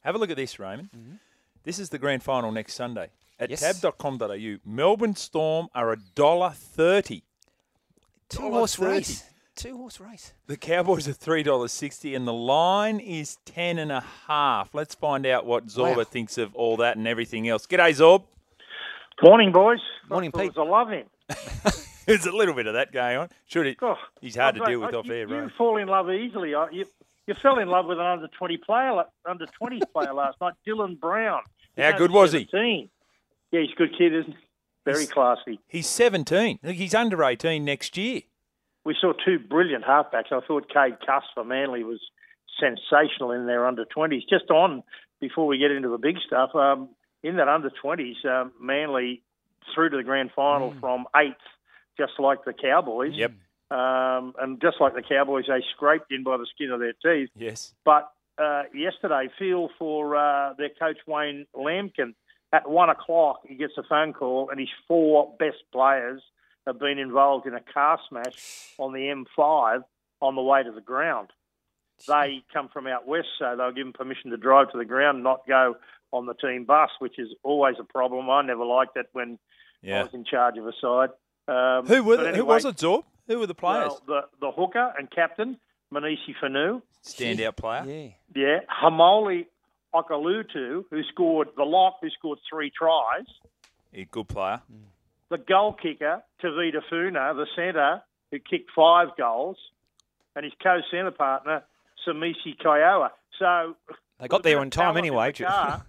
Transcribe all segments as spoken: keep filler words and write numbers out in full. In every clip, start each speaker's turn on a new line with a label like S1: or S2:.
S1: Have a look at this, Raymond.
S2: Mm-hmm.
S1: This is the grand final next Sunday. At
S2: Yes.
S1: tab dot com dot a u, Melbourne Storm are one dollar thirty.
S2: Two horse race. Two horse race.
S1: The Cowboys are three dollars sixty, and the line is ten and a half. Let's find out what Zorba
S2: Wow.
S1: thinks of all that and everything else. G'day, Zorb.
S3: Morning, boys.
S2: Morning,
S3: Thought it
S2: Pete.
S3: was a love him.
S1: There's a little bit of that going on. Should it?
S3: Oh,
S1: He's hard to
S3: I-
S1: deal with
S3: I-
S1: off
S3: you,
S1: air,
S3: You
S1: right?
S3: fall in love easily. I- You, you fell in love with an under twenty player, la- under twenties player last night, Dylan Brown. He's
S1: How
S3: only
S1: good was he?
S3: seventeen. Yeah, he's a good kid, isn't he? Very classy.
S1: He's seventeen. Look, he's under eighteen next year.
S3: We saw two brilliant halfbacks. I thought Cade Cuss for Manly was sensational in their under twenties. Just on, before we get into the big stuff, um, in that under twenties, um, Manly through to the grand final from eighth, just like the Cowboys.
S1: Yep.
S3: Um, and just like the Cowboys, they scraped in by the skin of their teeth.
S1: Yes.
S3: But uh, yesterday, feel for uh, their coach Wayne Lampkin. At one o'clock, he gets a phone call, and his four best players have been involved in a car smash on the M five on the way to the ground. They come from out west, so they'll give them permission to drive to the ground, not go on the team bus, which is always a problem. I never liked it when I
S1: Yeah.
S3: was in charge of a side. Um,
S1: Who were
S3: but
S1: the,
S3: anyway,
S1: Who was it, Zorb? Who were the players?
S3: Well, the, the hooker and captain, Manisi Fanu.
S1: Standout player.
S2: Yeah.
S3: Yeah, Hamoli Okalutu, who scored the lock, who scored three tries.
S1: Yeah, good player.
S3: The goal kicker, Tavita Funa, the centre, who kicked five goals, and his co-centre partner, Samisi Kiowa. So
S2: They got
S3: a
S2: there
S3: bit
S2: on
S3: of
S2: time
S3: talent in
S2: anyway.
S3: the car.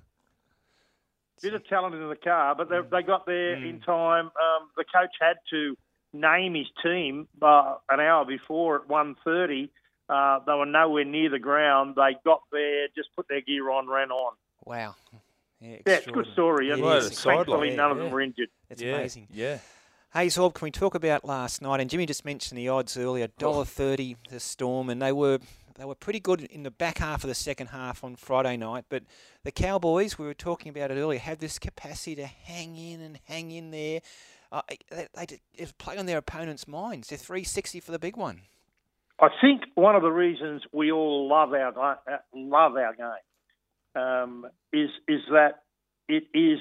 S3: Bit of talent in the car, but they, they got there
S2: Mm.
S3: in time. Um, the coach had to name his team uh, an hour before at one thirty. Uh, they were nowhere near the ground. They got there, just put their gear on, ran on.
S2: Wow. Yeah,
S3: Yeah, it's a good
S2: extraordinary.
S3: story.
S2: It
S3: and
S1: What a
S2: is.
S1: sideline.
S3: thankfully, none of
S2: Yeah.
S3: them were injured.
S2: It's
S1: yeah.
S2: amazing.
S1: Yeah.
S2: Hey, Zorb, can we talk about last night? And Jimmy just mentioned the odds earlier, one dollar thirty the Storm, and they were they were pretty good in the back half of the second half on Friday night. But the Cowboys, we were talking about it earlier, have this capacity to hang in and hang in there. Uh, they, they, they play on their opponents' minds. They're three sixty for the big one.
S3: I think one of the reasons we all love our ga- uh, love our game um, is is that it is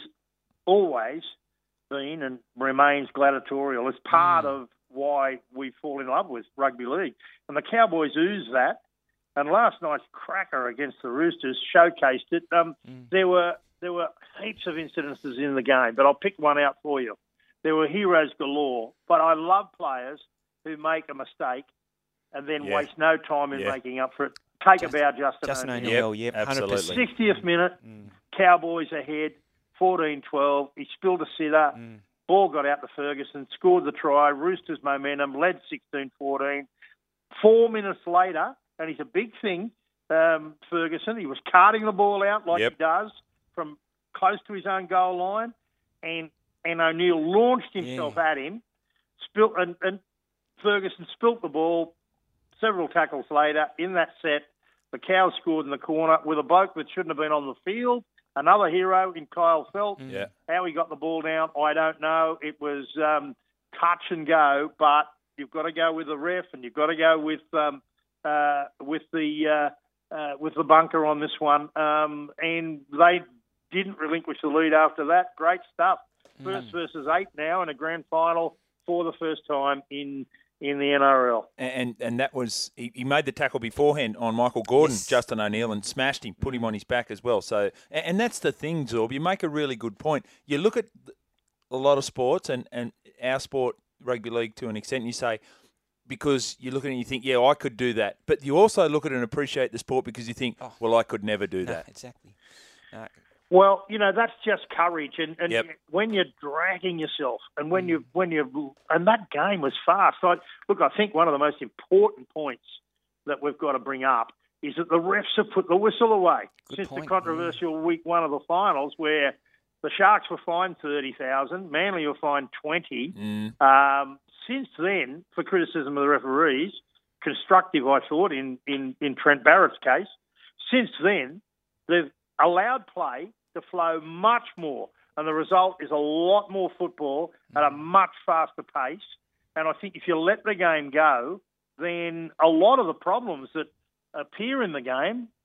S3: always been and remains gladiatorial. It's part of why we fall in love with rugby league, and the Cowboys ooze that. And last night's cracker against the Roosters showcased it. Um, There were there were heaps of incidences in the game, but I'll pick one out for you. There were heroes galore, but I love players who make a mistake and then
S1: Yeah.
S3: waste no time in
S1: Yeah.
S3: making up for it. Take
S2: Just-
S3: about Justin,
S2: Justin
S3: O'Neill.
S2: O'Neill, yep,
S1: absolutely.
S2: one hundred percent.
S3: sixtieth minute, Cowboys ahead, fourteen twelve. He spilled a sitter.
S2: Mm.
S3: Ball got out to Ferguson, scored the try. Roosters momentum, led sixteen fourteen. Four minutes later, and he's a big thing, um, Ferguson, he was carting the ball out like
S1: Yep.
S3: he does from close to his own goal line, and and O'Neill launched himself
S2: Yeah.
S3: at him, spilt, and, and Ferguson spilt the ball. Several tackles later, in that set, the Cows scored in the corner with a bloke that shouldn't have been on the field. Another hero in Kyle Phelps.
S1: Yeah.
S3: How he got the ball down, I don't know. It was um, touch and go, but you've got to go with the ref, and you've got to go with um, uh, with the uh, uh, with the bunker on this one. Um, and they didn't relinquish the lead after that. Great stuff. First versus eight now in a grand final for the first time in in the N R L.
S1: And and that was he, he made the tackle beforehand on Michael Gordon,
S2: Yes.
S1: Justin O'Neill, and smashed him, put him on his back as well. So and, and that's the thing, Zorb. You make a really good point. You look at a lot of sports and, and our sport, rugby league, to an extent. And you say because you look at it and you think, yeah, I could do that. But you also look at it and appreciate the sport because you think,
S2: Oh.
S1: well, I could never do
S2: No,
S1: that.
S2: exactly. No.
S3: Well, you know, that's just courage, and, and
S1: Yep.
S3: when you're dragging yourself, and when you when you and that game was fast. I, look, I think one of the most important points that we've got to bring up is that the refs have put the whistle away
S2: Good
S3: since
S2: point,
S3: the controversial week one of the finals, where the Sharks were fined thirty thousand, Manly were fined twenty.
S1: Mm.
S3: Um, since then, for criticism of the referees, constructive, I thought, in, in, in Trent Barrett's case. Since then, they've allowed play to flow much more, and the result is a lot more football at a much faster pace. And I think if you let the game go, then a lot of the problems that appear in the game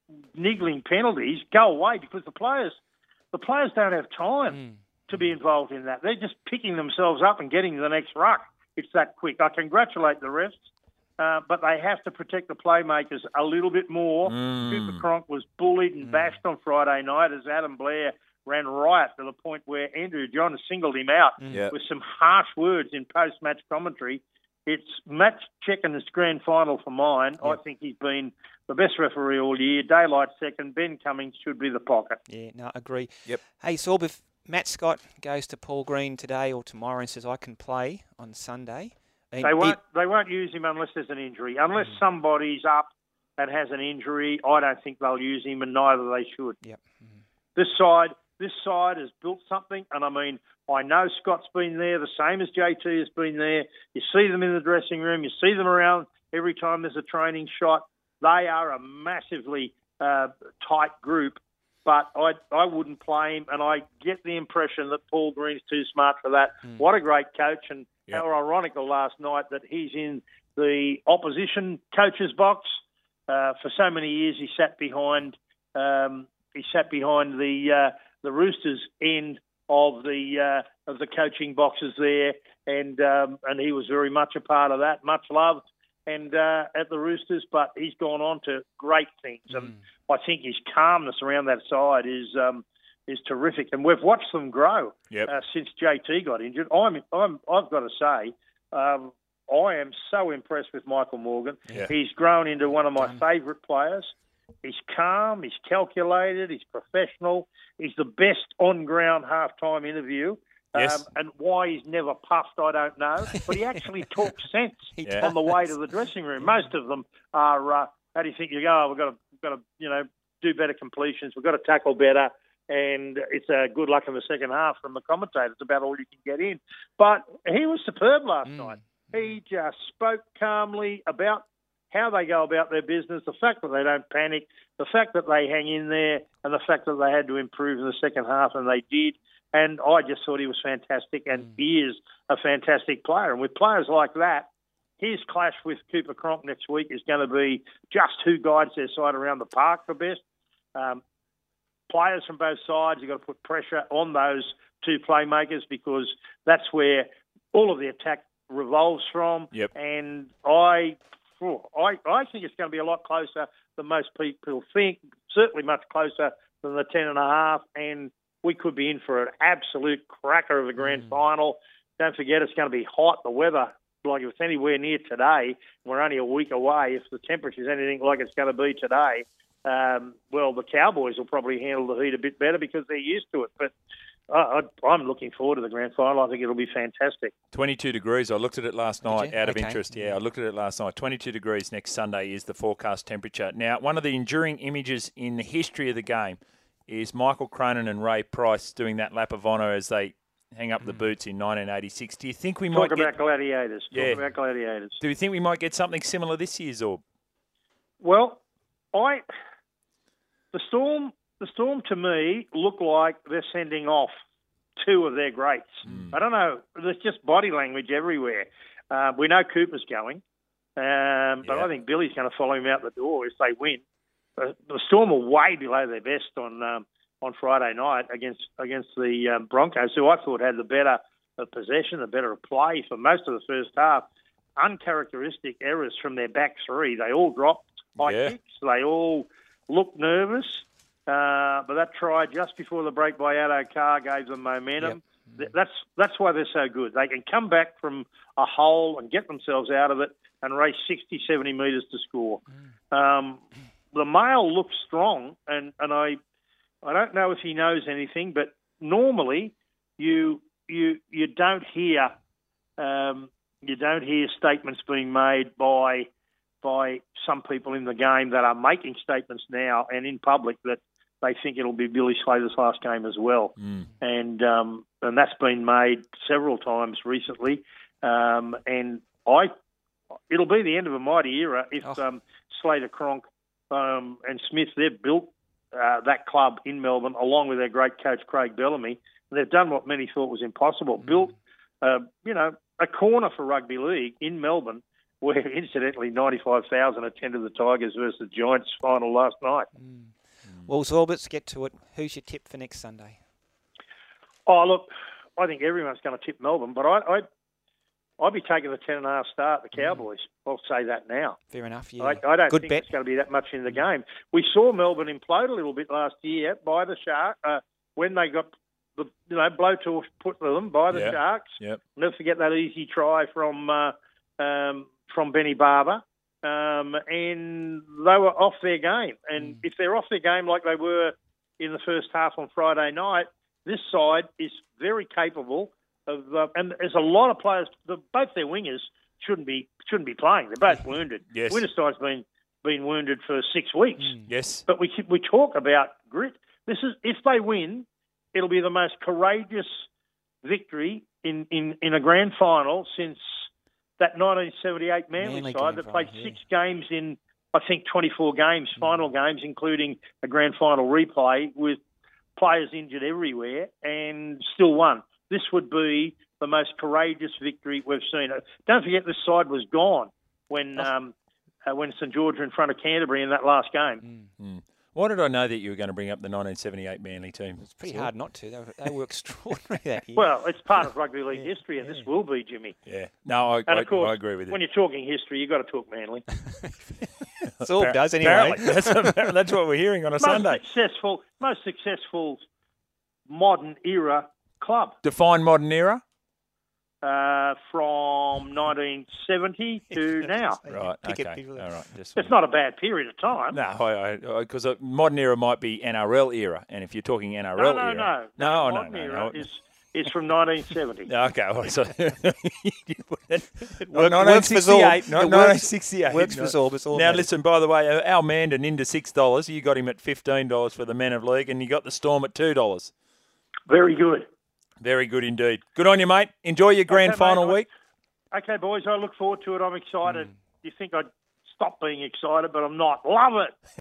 S3: niggling penalties go away because the players the players don't have time
S2: Mm.
S3: to be involved in that. They're just picking themselves up and getting to the next ruck. It's that quick. I congratulate the refs, uh, but they have to protect the playmakers a little bit more.
S1: Mm.
S3: Cooper Cronk was bullied and bashed on Friday night as Adam Blair ran riot to the point where Andrew John singled him out
S1: Yeah.
S3: with some harsh words in post-match commentary. It's match checking this grand final for mine. I think he's been the best referee all year. Daylight second. Ben Cummings should be the pocket.
S2: Yeah, no, I agree.
S1: Yep.
S2: Hey, Sorb, if Matt Scott goes to Paul Green today or tomorrow and says, I can play on Sunday. and
S3: They
S2: he-
S3: won't. They won't use him unless there's an injury. Unless somebody's up and has an injury, I don't think they'll use him, and neither they should.
S2: Yep.
S3: This side, this side has built something, and I mean, I know Scott's been there, the same as J T has been there. You see them in the dressing room, you see them around every time there's a training shot. They are a massively uh, tight group, but I I wouldn't play him, and I get the impression that Paul Green's too smart for that.
S2: Mm.
S3: What a great coach, and
S1: Yep.
S3: how ironical last night that he's in the opposition coach's box. Uh, for so many years, he sat behind um, he sat behind the uh, the Roosters end of the uh, of the coaching boxes there, and um, and he was very much a part of that, much loved, and uh, at the Roosters. But he's gone on to great things, and I think his calmness around that side is um, is terrific, and we've watched them grow
S1: Yep.
S3: uh, since J T got injured. I'm I'm I've got to say. Um, I am so impressed with Michael Morgan.
S1: Yeah.
S3: He's grown into one of my favourite players. He's calm, he's calculated, he's professional. He's the best on-ground half-time interview.
S1: Yes.
S3: Um, and why he's never puffed, I don't know. But he actually talks sense
S1: Yeah.
S3: on the way to the dressing room. Most of them are, uh, how do you think you go? Oh, we've got to, we've got to, you know, do better completions. We've got to tackle better. And it's a uh, good luck in the second half from the commentators. It's about all you can get in. But he was superb last
S2: Mm.
S3: night. He just spoke calmly about how they go about their business, the fact that they don't panic, the fact that they hang in there, and the fact that they had to improve in the second half, and they did. And I just thought he was fantastic, and
S2: Mm.
S3: he is a fantastic player. And with players like that, his clash with Cooper Cronk next week is going to be just who guides their side around the park the best. Um, players from both sides, you've got to put pressure on those two playmakers because that's where all of the attack revolves from.
S1: Yep.
S3: And I, oh, I, I think it's going to be a lot closer than most people think. Certainly much closer than the ten and a half. And we could be in for an absolute cracker of a grand
S2: Mm.
S3: final. Don't forget, it's going to be hot. The weather, like if it's anywhere near today, we're only a week away. If the temperature's anything like it's going to be today, um, well, the Cowboys will probably handle the heat a bit better because they're used to it. But I, I, I'm looking forward to the grand final. I think it'll be fantastic.
S1: twenty-two degrees. I looked at it last night
S2: you?
S1: out of
S2: Okay.
S1: interest. Yeah, I looked at it last night. twenty-two degrees next Sunday is the forecast temperature. Now, one of the enduring images in the history of the game is Michael Cronin and Ray Price doing that lap of honour as they hang up the boots in nineteen eighty-six. Do you think we might
S3: Talk
S1: get,
S3: about gladiators. Talk
S1: Yeah.
S3: about gladiators.
S1: do you think we might get something similar this year, Zorb?
S3: Well, I the Storm, the Storm to me look like they're sending off two of their greats. I don't know. There's just body language everywhere. Uh, we know Cooper's going, um, but
S1: Yeah.
S3: I think Billy's going to follow him out the door if they win. Uh, the Storm are way below their best on um, on Friday night against against the um, Broncos, who I thought had the better of possession, the better of play for most of the first half. Uncharacteristic errors from their back three. They all dropped high
S1: Yeah.
S3: kicks. They all looked nervous. Uh, but that try just before the break by Addo Carr gave them momentum. Th- That's that's why they're so good. They can come back from a hole and get themselves out of it and race sixty, seventy metres to score. Um, the male looks strong, and, and I I don't know if he knows anything, but normally you you you don't hear um, you don't hear statements being made by by some people in the game that are making statements now and in public that they think it'll be Billy Slater's last game as well.
S1: Mm.
S3: And um, and that's been made several times recently. Um, and I, it'll be the end of a mighty era if
S2: Oh.
S3: um, Slater, Cronk, um, and Smith, they've built uh, that club in Melbourne along with their great coach Craig Bellamy. And they've done what many thought was impossible.
S2: Mm.
S3: Built, uh, you know, a corner for rugby league in Melbourne where incidentally ninety-five thousand attended the Tigers versus the Giants final last night.
S2: Mm. Well, Zorbits, get to it. Who's your tip for next Sunday?
S3: Oh, look, I think everyone's going to tip Melbourne, but I, I, I'd be taking the ten and a half start, the Cowboys. Mm. I'll say that now.
S2: Fair enough, yeah.
S3: I, I don't
S2: Good
S3: think
S2: bet.
S3: it's going to be that much in the game. We saw Melbourne implode a little bit last year by the Sharks uh, when they got the you know blowtorch put to them by the
S1: Yeah.
S3: Sharks.
S1: Yep.
S3: Never forget that easy try from uh, um, from Benny Barber. Um, and they were off their game. And
S2: Mm.
S3: if they're off their game like they were in the first half on Friday night, this side is very capable of. Uh, and there's a lot of players. The, both their wingers shouldn't be shouldn't be playing. They're both wounded.
S1: Yes.
S3: Winterstein's been been wounded for six weeks.
S2: Mm.
S1: Yes.
S3: But we we talk about grit. This is if they win, it'll be the most courageous victory in, in, in a grand final since that nineteen seventy-eight Manly,
S2: Manly
S3: side
S2: grand
S3: that
S2: final,
S3: played
S2: yeah.
S3: six games in, I think, twenty-four games, final games, including a grand final replay with players injured everywhere, and still won. This would be the most courageous victory we've seen. Don't forget this side was gone when um, uh, when St George were in front of Canterbury in that last game.
S2: Mm.
S1: Mm. Why did I know that you were going to bring up the nineteen seventy-eight Manly team?
S2: It's pretty hard not to. They were, they were extraordinary that year.
S3: Well, it's part of rugby league
S2: Yeah,
S3: history, and
S2: yeah.
S3: this will be, Jimmy.
S1: Yeah. No, I,
S3: And
S1: I,
S3: of course,
S1: I agree with you.
S3: when you're talking history, you've got to talk Manly.
S2: Zorb does anyway.
S1: Apparently. That's, that's what we're hearing on a
S3: most
S1: Sunday.
S3: successful, most successful modern era club
S1: Define modern era.
S3: uh, from nineteen seventy to now.
S1: Right.
S2: Pick it,
S1: Okay.
S2: pick it.
S1: All right. Just
S3: It's not a bad period of time.
S1: No, I because a modern era might be N R L era, and if you're talking N R L
S3: no, no,
S1: era,
S3: no.
S1: no, no,
S3: modern
S1: no,
S3: era
S1: no.
S3: is is from nineteen seventy.
S1: Okay, all right, so
S2: It
S1: Not
S2: works- works for Zorb.
S1: nineteen sixty-eight, not
S2: It works-
S1: nineteen sixty-eight.
S2: Works for Zorb. It's all
S1: Now,
S2: matters.
S1: listen, by the way, uh, our Mandan into six dollars. You got him at fifteen dollars for the Men of League, and you got the Storm at two dollars.
S3: Very good.
S1: Very good indeed. Good on you, mate. Enjoy your grand
S3: Okay,
S1: final
S3: mate, I-
S1: week.
S3: Okay, boys, I look forward to it. I'm excited. You think I'd stop being excited, but I'm not. Love it.